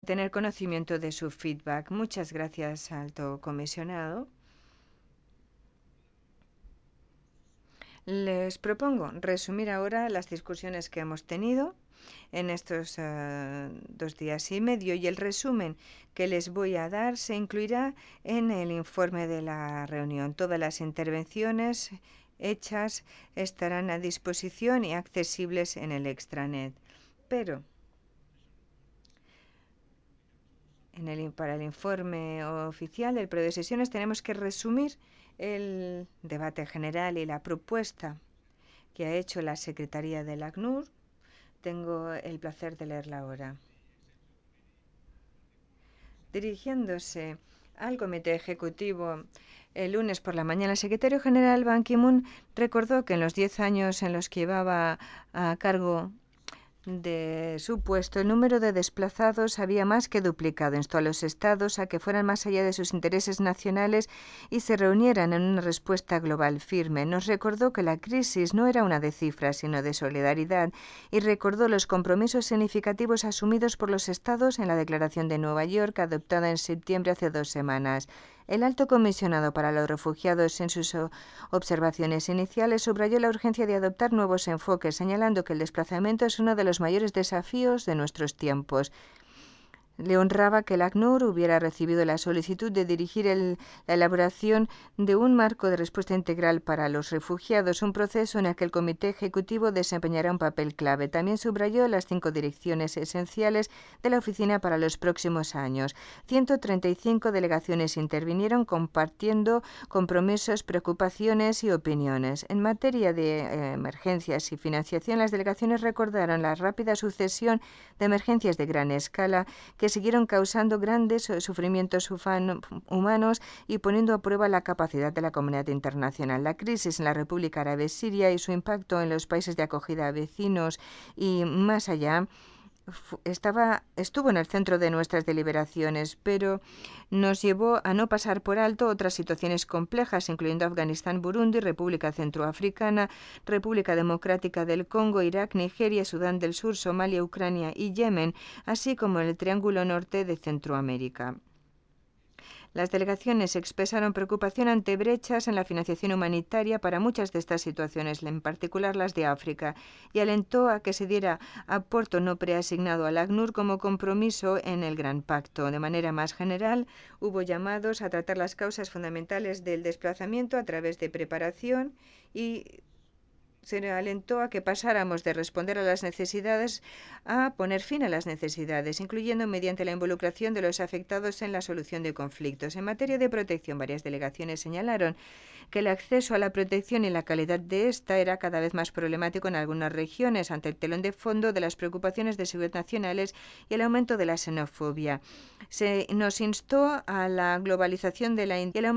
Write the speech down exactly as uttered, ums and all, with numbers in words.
tener conocimiento de su feedback. Muchas gracias, Alto Comisionado. Les propongo resumir ahora las discusiones que hemos tenido en estos uh, dos días y medio, y el resumen que les voy a dar se incluirá en el informe de la reunión. Todas las intervenciones hechas estarán a disposición y accesibles en el extranet. Pero en el, para el informe oficial del periodo de sesiones tenemos que resumir el debate general y la propuesta que ha hecho la Secretaría del ACNUR. Tengo el placer de leerla ahora. Dirigiéndose al Comité Ejecutivo el lunes por la mañana, el secretario general Ban Ki-moon recordó que en los diez años en los que llevaba a cargo de su puesto, el número de desplazados había más que duplicado. Instó a los estados a que fueran más allá de sus intereses nacionales y se reunieran en una respuesta global firme. Nos recordó que la crisis no era una de cifras, sino de solidaridad, y recordó los compromisos significativos asumidos por los estados en la Declaración de Nueva York, adoptada en septiembre hace dos semanas. El Alto Comisionado para los Refugiados, en sus observaciones iniciales, subrayó la urgencia de adoptar nuevos enfoques, señalando que el desplazamiento es uno de los mayores desafíos de nuestros tiempos. Le honraba que el ACNUR hubiera recibido la solicitud de dirigir el, la elaboración de un marco de respuesta integral para los refugiados, un proceso en el que el Comité Ejecutivo desempeñará un papel clave. También subrayó las cinco direcciones esenciales de la oficina para los próximos años. ciento treinta y cinco delegaciones intervinieron compartiendo compromisos, preocupaciones y opiniones. En materia de eh, emergencias y financiación, las delegaciones recordaron la rápida sucesión de emergencias de gran escala que siguieron causando grandes sufrimientos humanos y poniendo a prueba la capacidad de la comunidad internacional. La crisis en la República Árabe Siria y su impacto en los países de acogida vecinos y más allá Estaba, estuvo en el centro de nuestras deliberaciones, pero nos llevó a no pasar por alto otras situaciones complejas, incluyendo Afganistán, Burundi, República Centroafricana, República Democrática del Congo, Irak, Nigeria, Sudán del Sur, Somalia, Ucrania y Yemen, así como el Triángulo Norte de Centroamérica. Las delegaciones expresaron preocupación ante brechas en la financiación humanitaria para muchas de estas situaciones, en particular las de África, y alentó a que se diera aporte no preasignado al ACNUR como compromiso en el Gran Pacto. De manera más general, hubo llamados a tratar las causas fundamentales del desplazamiento a través de preparación y se alentó a que pasáramos de responder a las necesidades a poner fin a las necesidades, incluyendo mediante la involucración de los afectados en la solución de conflictos. En materia de protección, varias delegaciones señalaron que el acceso a la protección y la calidad de esta era cada vez más problemático en algunas regiones, ante el telón de fondo de las preocupaciones de seguridad nacionales y el aumento de la xenofobia. Se nos instó a la globalización de la